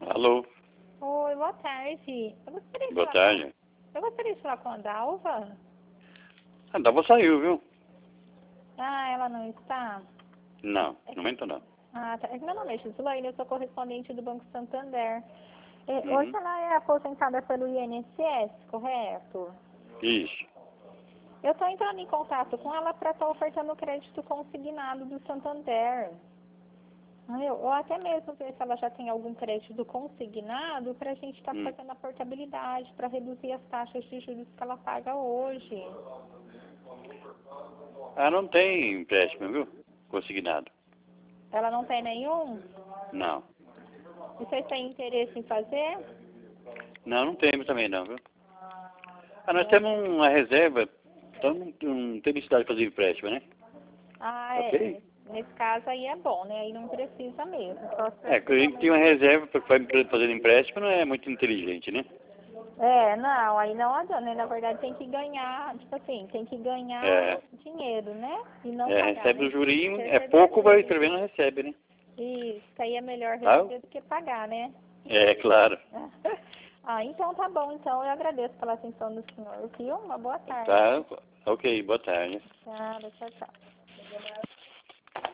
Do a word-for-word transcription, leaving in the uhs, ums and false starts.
Alô, Oi, boa tarde. Eu gostaria de boa falar tarde. com... Eu gostaria de falar com a Dalva. A Dalva saiu, viu? Ah, ela não está? Não, no momento não. Ah, tá. Meu nome é Gislaine, eu sou correspondente do Banco Santander. É, hoje Uhum. ela é aposentada pelo I N S S, correto? Isso. Eu estou entrando em contato com ela para estar ofertando o crédito consignado do Santander. Eu, ou até mesmo ver se ela já tem algum crédito consignado para a gente estar Hum. fazendo a portabilidade, para reduzir as taxas de juros que ela paga hoje. Ah, não tem empréstimo, viu? Consignado. Ela não tem nenhum? Não. E vocês têm interesse em fazer? Não, não temos também não, viu? Ah, nós temos uma reserva, então não, não tem necessidade de fazer empréstimo, né? Ah, é. Ok? Nesse caso aí é bom, né? Aí não precisa mesmo. Só se É, que a gente tem uma reserva para fazer empréstimo, não é muito inteligente, né? É, não, aí não adianta, né? Na verdade tem que ganhar, tipo assim, tem que ganhar É, dinheiro, né? E não é pagar, recebe né? o jurinho, é Receber pouco, vai juros. escrever, não recebe, né? Isso, que aí é melhor Tá? receber do que pagar, né? É, claro. Ah, então tá bom, então eu agradeço pela atenção do senhor, viu? Uma boa tarde. Tá, ok, boa tarde. Obrigada, tchau, tchau.